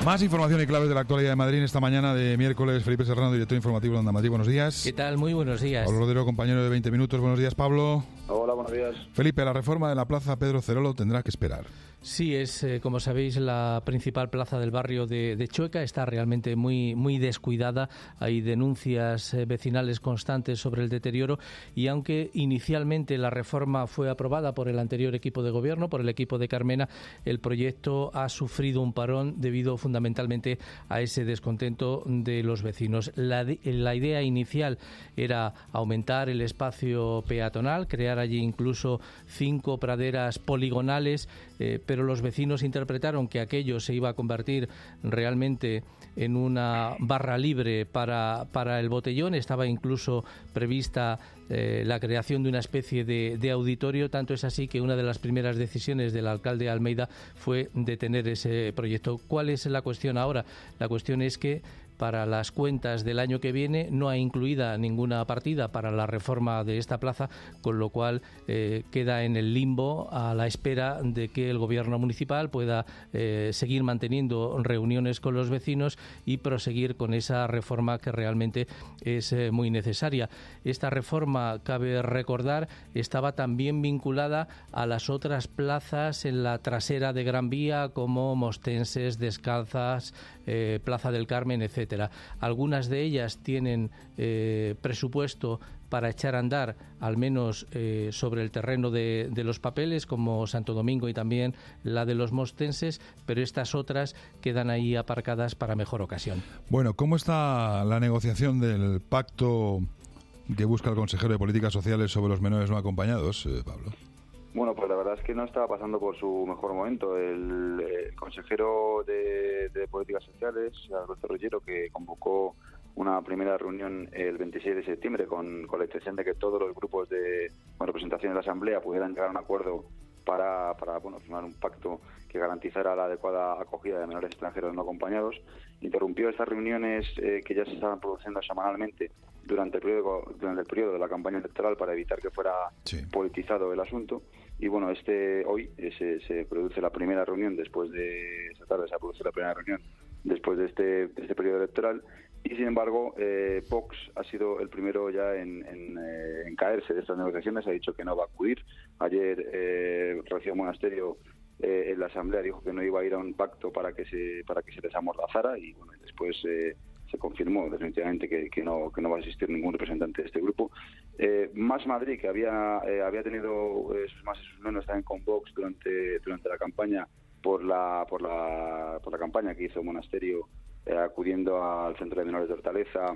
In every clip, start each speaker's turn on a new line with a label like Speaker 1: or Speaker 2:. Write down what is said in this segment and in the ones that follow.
Speaker 1: Más información y claves de la actualidad de Madrid esta mañana de miércoles. Felipe Serrano, director informativo de Onda Madrid. Buenos días.
Speaker 2: ¿Qué tal? Muy buenos días.
Speaker 1: Pablo Rodero, compañero de 20 minutos. Buenos días, Pablo.
Speaker 3: Hola, buenos días.
Speaker 1: Felipe, la reforma de la Plaza Pedro Cerolo tendrá que esperar.
Speaker 2: Sí, es, como sabéis, la principal plaza del barrio de Chueca. Está realmente muy descuidada. Hay denuncias vecinales constantes sobre el deterioro y aunque inicialmente la reforma fue aprobada por el anterior equipo de gobierno, por el equipo de Carmena, el proyecto ha sufrido un parón debido fundamentalmente a ese descontento de los vecinos. La idea inicial era aumentar el espacio peatonal, crear allí incluso 5 praderas poligonales, pero los vecinos interpretaron que aquello se iba a convertir realmente en una barra libre para el botellón. Estaba incluso prevista la creación de una especie de auditorio. Tanto es así que una de las primeras decisiones del alcalde Almeida fue detener ese proyecto. ¿Cuál es la cuestión ahora? La cuestión es que para las cuentas del año que viene no ha incluida ninguna partida para la reforma de esta plaza, con lo cual queda en el limbo a la espera de que el gobierno municipal pueda seguir manteniendo reuniones con los vecinos y proseguir con esa reforma que realmente es muy necesaria. Esta reforma, cabe recordar, estaba también vinculada a las otras plazas en la trasera de Gran Vía, como Mostenses, Descalzas, Plaza del Carmen, etcétera. Algunas de ellas tienen presupuesto para echar a andar, al menos sobre el terreno de los papeles, como Santo Domingo y también la de los Mostenses, pero estas otras quedan ahí aparcadas para mejor ocasión.
Speaker 1: Bueno, ¿cómo está la negociación del pacto que busca el consejero de Políticas Sociales sobre los menores no acompañados, Pablo?
Speaker 3: Bueno, pues la verdad es que no estaba pasando por su mejor momento. El consejero de Políticas Sociales, Alberto Ruggiero, que convocó una primera reunión el 26 de septiembre con la intención de que todos los grupos con representación en la Asamblea pudieran llegar a un acuerdo para firmar un pacto que garantizara la adecuada acogida de menores extranjeros no acompañados. Interrumpió estas reuniones que ya se estaban produciendo semanalmente durante el periodo de la campaña electoral para evitar que fuera politizado el asunto. Y bueno, hoy se produce la primera reunión esta tarde se produce la primera reunión después de este periodo electoral. Y sin embargo, Vox ha sido el primero ya en caerse de estas negociaciones. Ha dicho que no va a acudir. Ayer Rocío Monasterio en la Asamblea dijo que no iba a ir a un pacto para que se les amordazara, y bueno, después se confirmó definitivamente que no va a existir ningún representante de este grupo. Más Madrid, que había tenido sus más y sus menos también con Vox durante la campaña por la campaña que hizo Monasterio acudiendo al Centro de Menores de Hortaleza,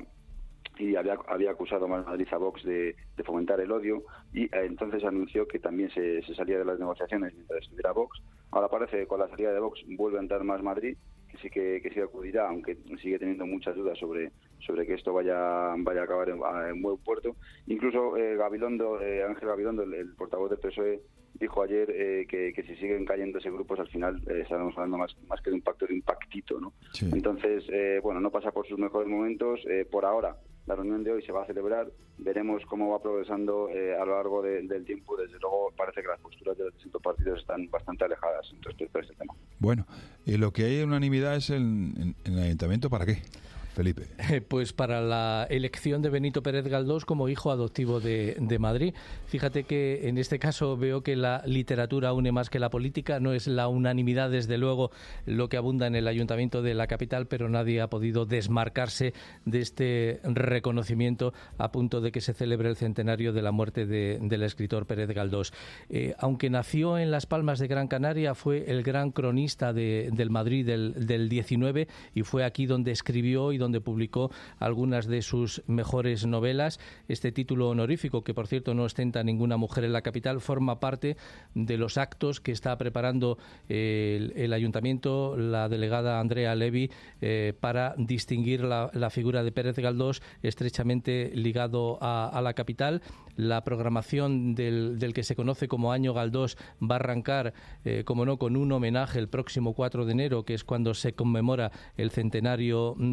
Speaker 3: y había acusado Más Madrid a Vox de fomentar el odio, y entonces anunció que también se salía de las negociaciones mientras estuviera Vox. Ahora parece que con la salida de Vox vuelve a entrar Más Madrid, que sí acudirá, aunque sigue teniendo muchas dudas sobre que esto vaya a acabar en buen puerto. Incluso Ángel Gabilondo, el portavoz del PSOE, dijo ayer que si siguen cayéndose grupos, al final estaremos hablando más que de un pacto, de un pactito, ¿no? Sí. Entonces, no pasa por sus mejores momentos. Por ahora, la reunión de hoy se va a celebrar. Veremos cómo va progresando a lo largo del tiempo. Desde luego, parece que las posturas de los distintos partidos están bastante alejadas respecto a este tema.
Speaker 1: Bueno, lo que hay unanimidad es en el Ayuntamiento, ¿para qué, Felipe?
Speaker 2: Pues para la elección de Benito Pérez Galdós como hijo adoptivo de Madrid. Fíjate que en este caso veo que la literatura une más que la política. No es la unanimidad, desde luego, lo que abunda en el Ayuntamiento de la capital, pero nadie ha podido desmarcarse de este reconocimiento a punto de que se celebre el centenario de la muerte del escritor Pérez Galdós. Aunque nació en Las Palmas de Gran Canaria, fue el gran cronista del Madrid del 19, y fue aquí donde escribió y donde publicó algunas de sus mejores novelas. Este título honorífico, que por cierto no ostenta ninguna mujer en la capital, forma parte de los actos que está preparando el Ayuntamiento, la delegada Andrea Levy, para distinguir la figura de Pérez Galdós, estrechamente ligado a la capital. La programación del que se conoce como Año Galdós va a arrancar, como no, con un homenaje el próximo 4 de enero, que es cuando se conmemora el centenario de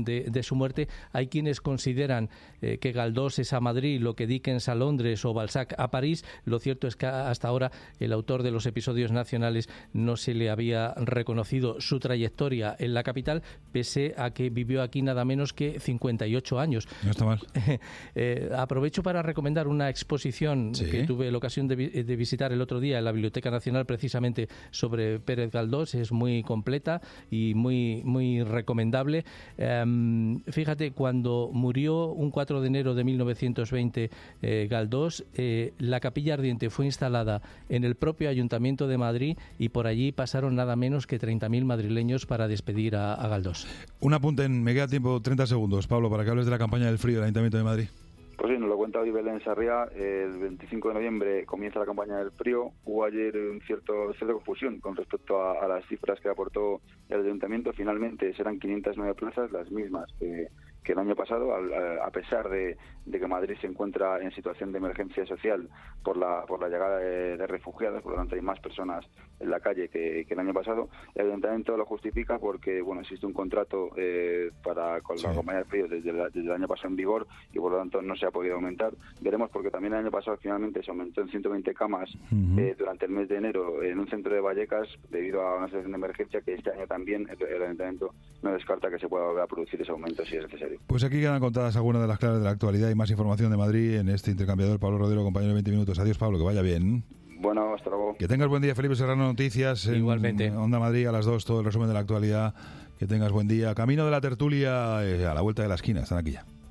Speaker 2: de su muerte. Hay quienes consideran que Galdós es a Madrid lo que Dickens a Londres o Balzac a París. Lo cierto es que hasta ahora el autor de los episodios nacionales no se le había reconocido su trayectoria en la capital, pese a que vivió aquí nada menos que 58 años.
Speaker 1: No está mal.
Speaker 2: Aprovecho para recomendar una exposición que tuve la ocasión de visitar el otro día en la Biblioteca Nacional, precisamente sobre Pérez Galdós. Es muy completa y muy recomendable. Fíjate, cuando murió un 4 de enero de 1920 Galdós, la capilla ardiente fue instalada en el propio Ayuntamiento de Madrid y por allí pasaron nada menos que 30.000 madrileños para despedir a Galdós.
Speaker 1: Un apunte, me queda tiempo, 30 segundos, Pablo, para que hables de la campaña del frío del Ayuntamiento de Madrid.
Speaker 3: Pues sí, nos lo cuenta hoy Belén Sarriá. El 25 de noviembre comienza la campaña del frío. Hubo ayer cierta confusión con respecto a las cifras que aportó el Ayuntamiento. Finalmente serán 509 plazas, las mismas que el año pasado, a pesar de que Madrid se encuentra en situación de emergencia social por la llegada de refugiados. Por lo tanto hay más personas en la calle que el año pasado. El Ayuntamiento lo justifica porque existe un contrato con la campaña del frío desde el año pasado en vigor y por lo tanto no se ha podido aumentar. Veremos, porque también el año pasado finalmente se aumentó en 120 camas durante el mes de enero en un centro de Vallecas debido a una situación de emergencia, que este año también el Ayuntamiento no descarta que se pueda volver a producir ese aumento si es necesario.
Speaker 1: Pues aquí quedan contadas algunas de las claves de la actualidad y más información de Madrid en este intercambiador. Pablo Rodero, compañero de 20 minutos. Adiós, Pablo, que vaya bien.
Speaker 3: Bueno, hasta luego.
Speaker 1: Que tengas buen día, Felipe Serrano, Noticias.
Speaker 2: Igualmente.
Speaker 1: En Onda Madrid a las 2, todo el resumen de la actualidad. Que tengas buen día. Camino de la tertulia, a la vuelta de la esquina. Están aquí ya.